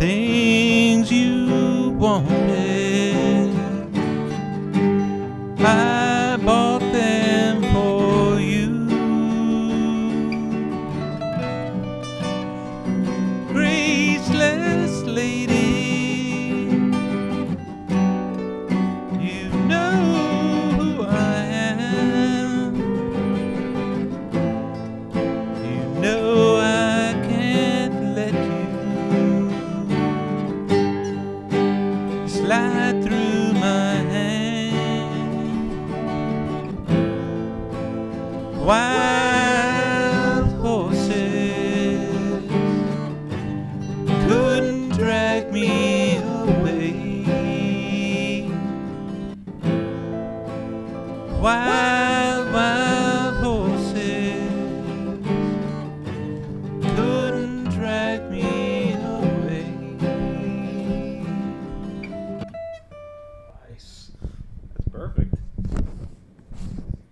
things you wanted, I bought them for you. Graceless lady, you know who I am. You know I can't let you slide through my hand. Wild horses couldn't drag me away. Wild